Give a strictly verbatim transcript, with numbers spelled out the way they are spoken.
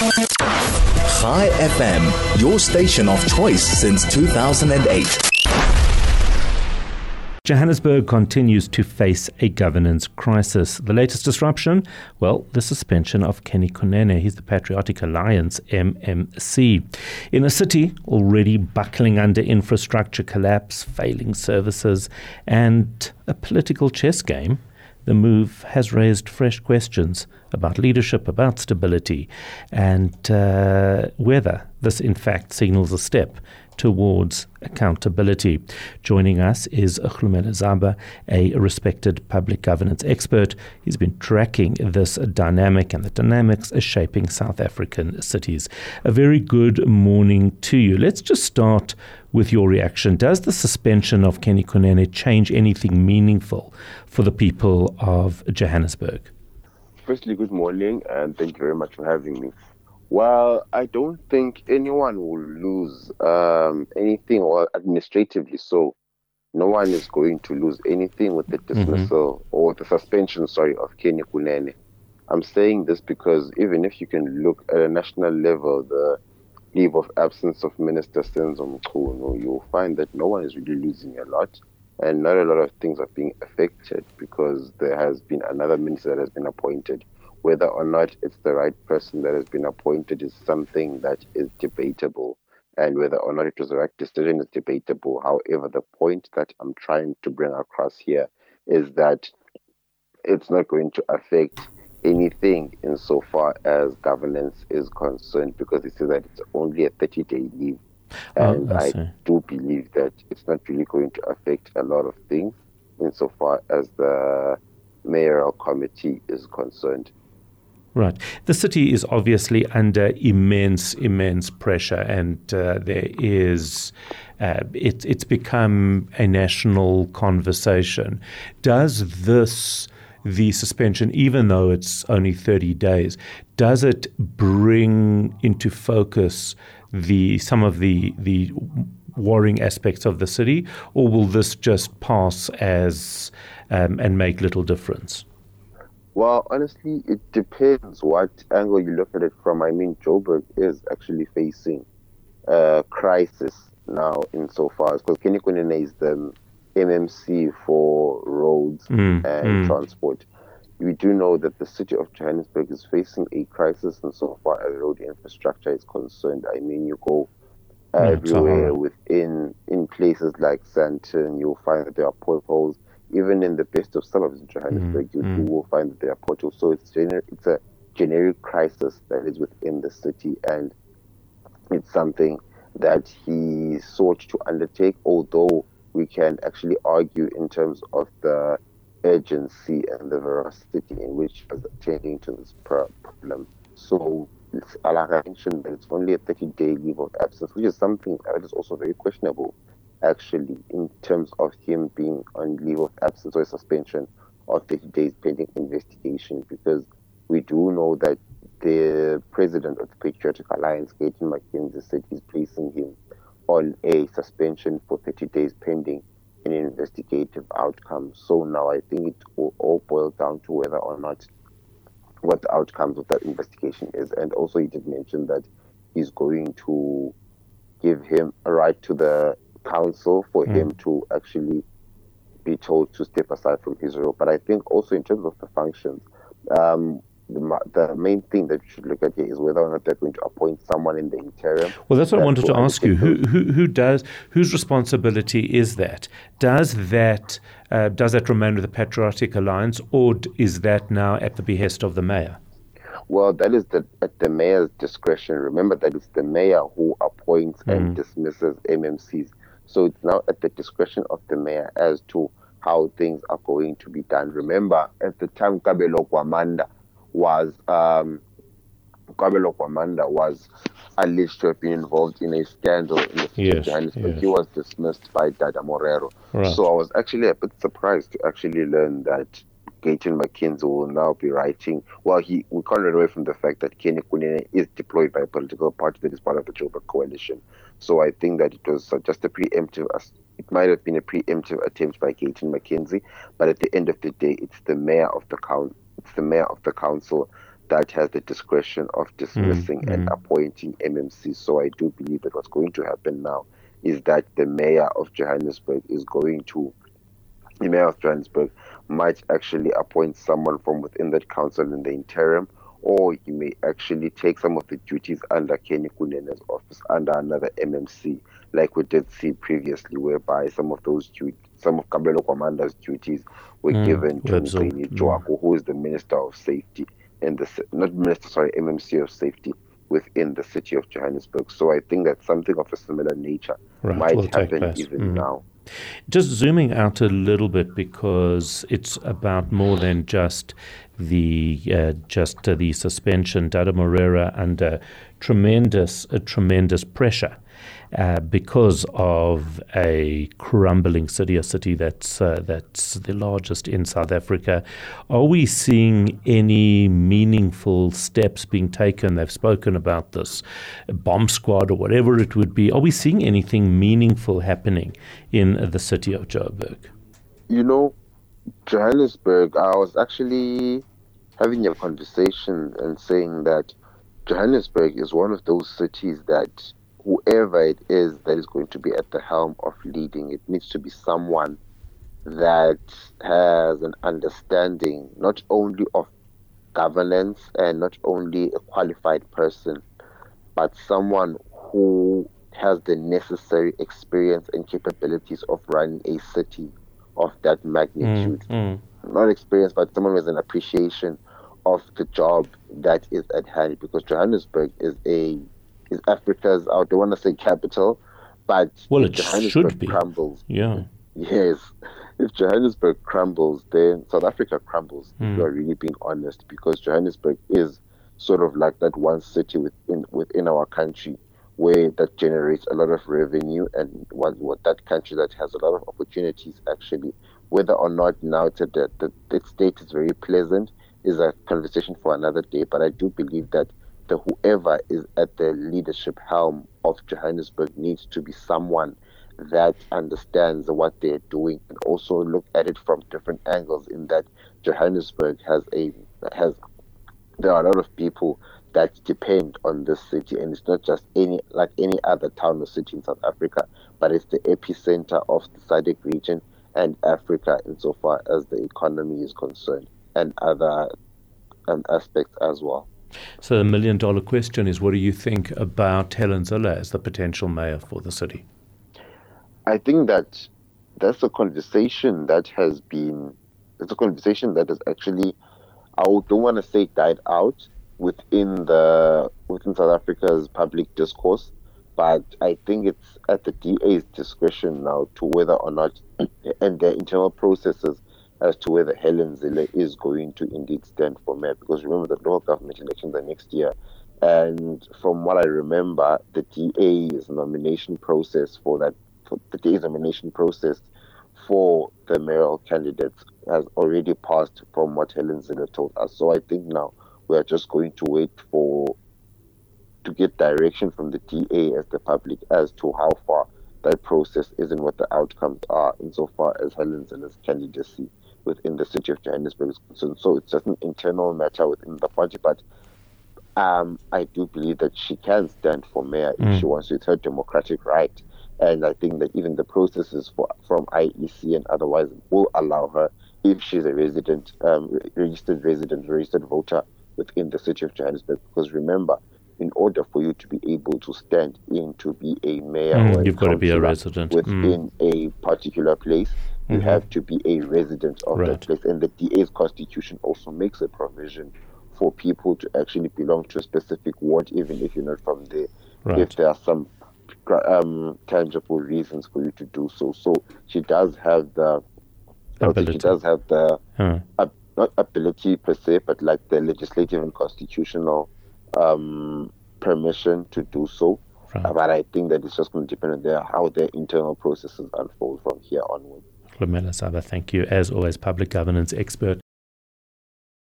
Chai F M, your station of choice since two thousand eight. Johannesburg continues to face a governance crisis. The latest disruption? Well, the suspension of Kenny Kunene. He's the Patriotic Alliance M M C. In a city already buckling under infrastructure collapse, failing services, and a political chess game, the move has raised fresh questions about leadership, about stability, and uh, whether this in fact signals a step towards accountability. Joining us is Khulumela Zaba, a respected public governance expert. He's been tracking this dynamic and the dynamics are shaping South African cities. A very good morning to you. Let's just start with your reaction. Does the suspension of Kenny Kunene change anything meaningful for the people of Johannesburg? Firstly, good morning and thank you very much for having me. Well, I don't think anyone will lose um, anything, or administratively so. No one is going to lose anything with the dismissal mm-hmm. or the suspension, sorry, of Kenny Kunene. I'm saying this because even if you can look at a national level, the leave of absence of Minister Senzo Mchunu, you'll find that no one is really losing a lot, and not a lot of things are being affected because there has been another minister that has been appointed. Whether or not it's the right person that has been appointed is something that is debatable, and whether or not it was the right decision is debatable. However, the point that I'm trying to bring across here is that it's not going to affect anything insofar as governance is concerned, because they say that it's only a thirty-day leave. And oh, I, I do believe that it's not really going to affect a lot of things insofar as the mayoral committee is concerned. Right. The city is obviously under immense, immense pressure, and uh, there is, uh, it, it's become a national conversation. Does this, the suspension, even though it's only thirty days, does it bring into focus the some of the the warring aspects of the city, or will this just pass as um, and make little difference? Well, honestly, it depends what angle you look at it from. I mean, Joburg is actually facing a crisis now insofar as, because Kenny Kunene is the M M C for roads mm, and mm. transport. We do know that the city of Johannesburg is facing a crisis insofar as road infrastructure is concerned. I mean, you go uh, yeah, everywhere within, in places like Sandton, you'll find that there are potholes. Even in the best of suburbs in Johannesburg, mm, you, mm. you will find that there are potholes. So it's, gener- it's a generic crisis that is within the city, and it's something that he sought to undertake, although we can actually argue in terms of the urgency and the veracity in which he was attending to this problem. So, it's, like I mentioned, that it's only a thirty-day leave of absence, which is something that is also very questionable, actually, in terms of him being on leave of absence or a suspension of thirty days pending investigation, because we do know that the president of the Patriotic Alliance, Gayton McKenzie, said he's placing him on a suspension for thirty days pending an investigative outcome. So now I think it will all boils down to whether or not what the outcomes of that investigation is. And also he did mention that he's going to give him a right to the council for mm. him to actually be told to step aside from his role. But I think also in terms of the functions, um, the, the main thing that you should look at here is whether or not they're going to appoint someone in the interim. Well, that's what I wanted to ask you. Who, who, who does? Whose responsibility is that? Does that uh, does that remain with the Patriotic Alliance, or is that now at the behest of the mayor? Well, that is the, at the mayor's discretion. Remember that it's the mayor who appoints mm. and dismisses M M Cs. So it's now at the discretion of the mayor as to how things are going to be done. Remember, at the time, Kabelo Kwamanda was um, Kabelo Kwamanda was alleged to have been involved in a scandal in the city yes, of Johannesburg. Yes. He was dismissed by Dada Morero. Right. So I was actually a bit surprised to actually learn that Gayton McKenzie will now be writing. Well, he we can't run away from the fact that Kenny Kunene is deployed by a political party that is part of the Joburg coalition. So I think that it was just a preemptive, it might have been a preemptive attempt by Gayton McKenzie, but at the end of the day, it's the mayor of the council, it's the mayor of the council that has the discretion of dismissing Mm, and mm. appointing M M C. So I do believe that what's going to happen now is that the mayor of Johannesburg is going to, the mayor of Johannesburg might actually appoint someone from within that council in the interim, or he may actually take some of the duties under Kenny Kunene's office under another M M C, like we did see previously, whereby some of those duties, some of Kabelo Kwamanda's duties were Mm, given to Webzo. Beni Mm. Joako, who is the Minister of Safety in the ci- not Minister, sorry, M M C of Safety within the city of Johannesburg. So I think that something of a similar nature Right, might will take happen place. even Mm. now. Just zooming out a little bit, because it's about more than just the uh, just uh, the suspension. Dada Moreira under tremendous uh, tremendous pressure uh, because of a crumbling city, a city that's uh, that's the largest in South Africa. Are we seeing any meaningful steps being taken? They've spoken about this bomb squad or whatever it would be. Are we seeing anything meaningful happening in the city of Joburg? You know, Johannesburg, I was actually having a conversation and saying that Johannesburg is one of those cities that whoever it is that is going to be at the helm of leading, it needs to be someone that has an understanding not only of governance and not only a qualified person, but someone who has the necessary experience and capabilities of running a city of that magnitude. Mm, mm. Not experience, but someone with an appreciation of the job that is at hand. Because Johannesburg is a is Africa's, I don't want to say capital, but Well, if it Johannesburg should be. crumbles, Yeah. yes, if Johannesburg crumbles, then South Africa crumbles. If Mm. you are really being honest, because Johannesburg is sort of like that one city within within our country where that generates a lot of revenue, and what, what that country that has a lot of opportunities actually. Whether or not now to the, the, the state is very pleasant is a conversation for another day, but I do believe that the whoever is at the leadership helm of Johannesburg needs to be someone that understands what they're doing and also look at it from different angles, in that Johannesburg has a has there are a lot of people that depend on this city, and it's not just any like any other town or city in South Africa, but it's the epicenter of the S A D C region and Africa insofar as the economy is concerned, and other um, aspects as well. So the million dollar question is, what do you think about Helen Zille as the potential mayor for the city? I think that that's a conversation that has been, it's a conversation that has actually, I don't want to say died out within the within South Africa's public discourse, but I think it's at the D A's discretion now to whether or not, and their internal processes as to whether Helen Zille is going to indeed stand for mayor. Because remember that local government elections are next year, and from what I remember, the D A's nomination process for that, for the D A's nomination process for the mayoral candidates has already passed, from what Helen Zille told us. So I think now we are just going to wait for to get direction from the D A as the public as to how far that process is and what the outcomes are insofar as Helen Zille's candidacy within the city of Johannesburg is concerned. So it's just an internal matter within the party, but um, I do believe that she can stand for mayor if Mm. she wants to. It's her democratic right. And I think that even the processes for, from I E C and otherwise will allow her, if she's a resident, um, registered resident, registered voter within the city of Johannesburg. Because remember, in order for you to be able to stand in to be a mayor Mm, or a you've got to be a councillor resident. within a particular place, you Mhm. have to be a resident of Right. that place. And the D A's constitution also makes a provision for people to actually belong to a specific ward, even if you're not from there, Right. if there are some um, tangible reasons for you to do so. So she does have the I would say Ability. she does have the Huh. uh, not ability per se, but like the legislative and constitutional um, permission to do so. Right. Uh, but I think that it's just going to depend on their, how their internal processes unfold from here onward. Hlumela Saba, thank you. As always, public governance expert.